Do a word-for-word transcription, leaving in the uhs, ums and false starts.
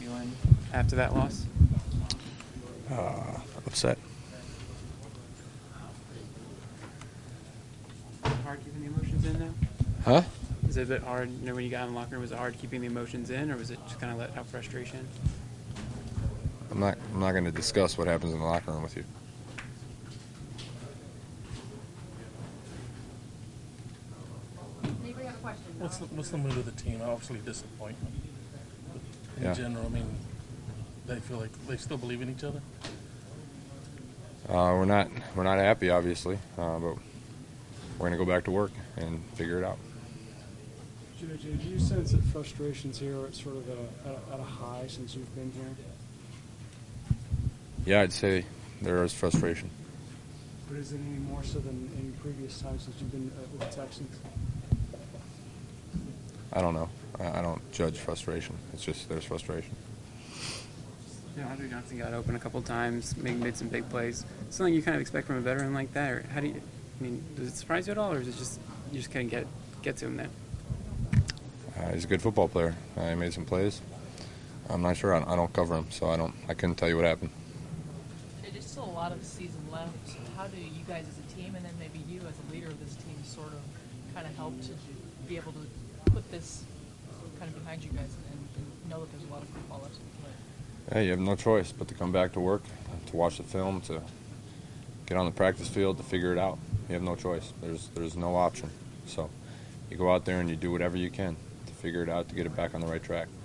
feeling after that loss? Uh, upset. Hard keeping the emotions in now? Huh? Is it a bit hard, you know, when you got in the locker room, was it hard keeping the emotions in, or was it just kind of let out frustration? I'm not. I'm not going to discuss what happens in the locker room with you. Anybody have a question? What's the, what's the mood of the team? Obviously disappointment. In Yeah. general, I mean, they feel like they still believe in each other. Uh, we're not. We're not happy, obviously, uh, but we're going to go back to work and figure it out. J J, do you sense that frustrations here are sort of at a, at a high since you've been here? Yeah, I'd say there is frustration. But is it any more so than any previous times since you've been uh, with the Texans? I don't know. I, I don't judge frustration. It's just there's frustration. You know, Andre Johnson got open a couple times, made, made some big plays. Something you kind of expect from a veteran like that, or how do you? I mean, does it surprise you at all, or is it just you just kind of get get to him there? Uh, he's a good football player. Uh, he made some plays. I'm not sure. I, I don't cover him, so I don't. I couldn't tell you what happened. There's still a lot of the season left. How do you guys as a team, and then maybe you as a leader of this team, sort of kind of help to be able to put this kind of behind you guys and, and know that there's a lot of football left to play? Hey, you have no choice but to come back to work, to watch the film, to get on the practice field, to figure it out. You have no choice. There's there's no option. So you go out there and you do whatever you can to figure it out, to get it back on the right track.